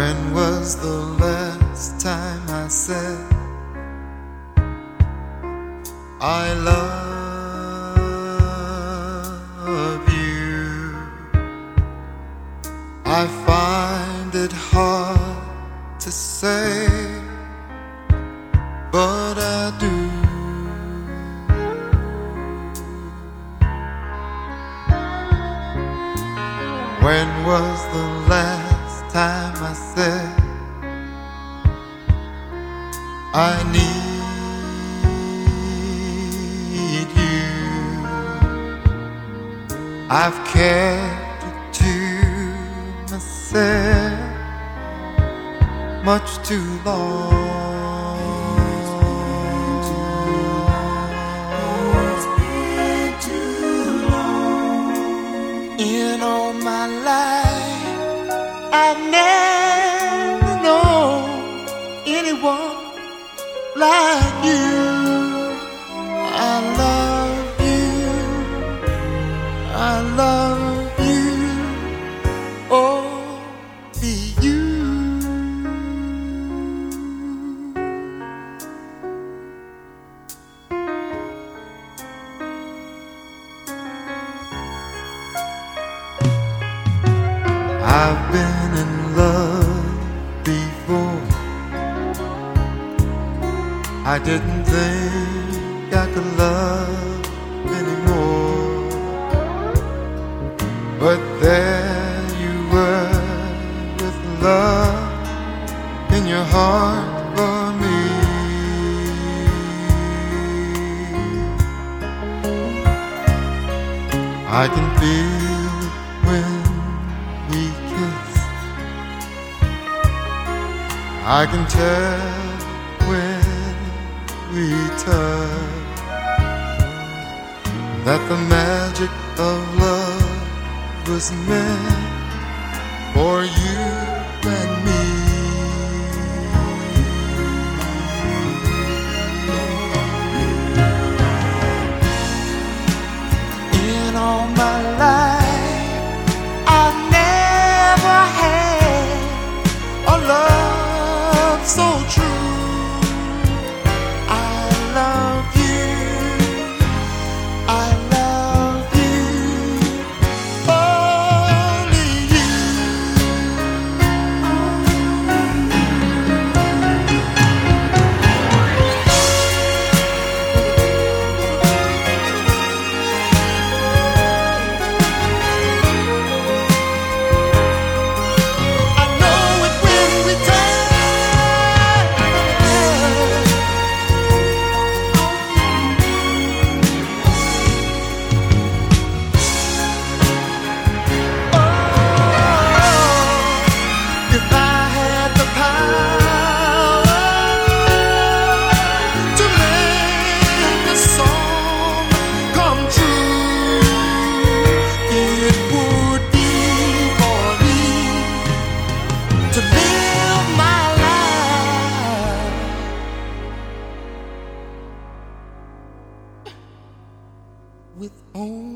When was the last time I said I love you? I find it hard to say, but I do. When was the last time I said I need you? I've kept it to myself much too long. It's been too long. In all my life, I've never known anyone like you. I love you, I love you, only you. I've been in love before. I didn't think I could love anymore, but there you were with love in your heart for me. I can feel it when we kiss. I can tell when we touch that the magic of love was meant for you and me. In all my life, I've never had a love so true. I love you, I love you, only you. I know it when we touch. Oh, if I had the power to make this song come true, it would be for me to live my life with only